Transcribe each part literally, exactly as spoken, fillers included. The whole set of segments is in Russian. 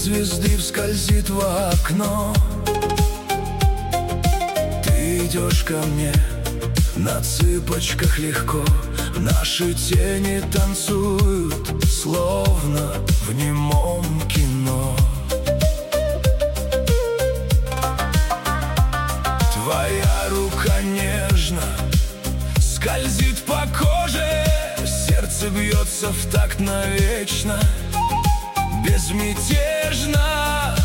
звезды скользит в окно. Ты идешь ко мне на цыпочках легко. Наши тени танцуют, словно в немом кино. Твоя рука нежно скользит по коже. Сердце бьется в такт навечно, безмятежно.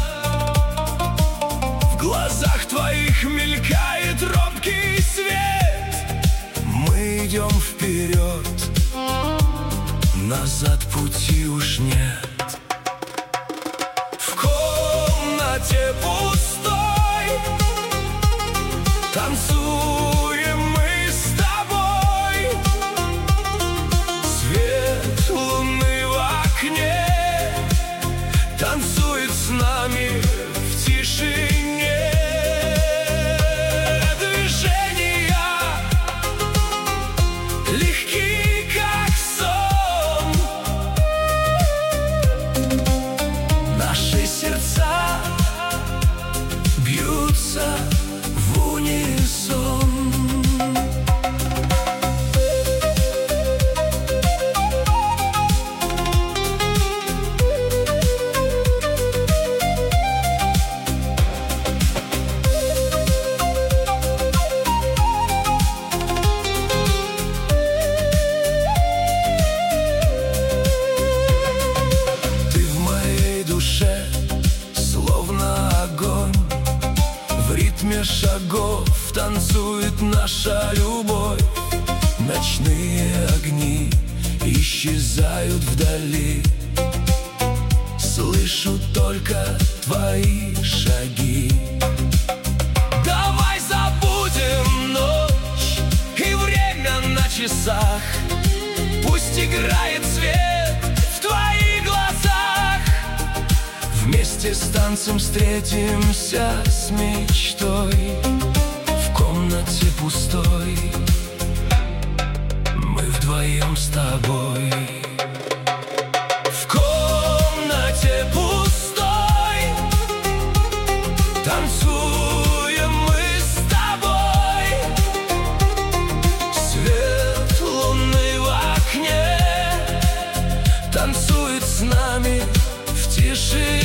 В глазах твоих мелькает робкий свет. Мы идем вперед, назад пути уж нет. В комнате пустой танцуем мы с тобой. Свет луны в окне танцует с нами в тишине. Движения легки, как сон. Наши сердца бьются в унисон. Ты в моей душе, словно огонь. В ритме шагов танцует наша любовь. Ночные огни исчезают вдали. Слышу только твои шаги. Давай забудем ночь и время на часах. Пусть играет свет в твоих глазах. Вместе с танцем встретимся с мечтой. В комнате пустой мы вдвоем с тобой. В комнате пустой танцуем мы с тобой. Свет луны в окне танцует с нами в тишине.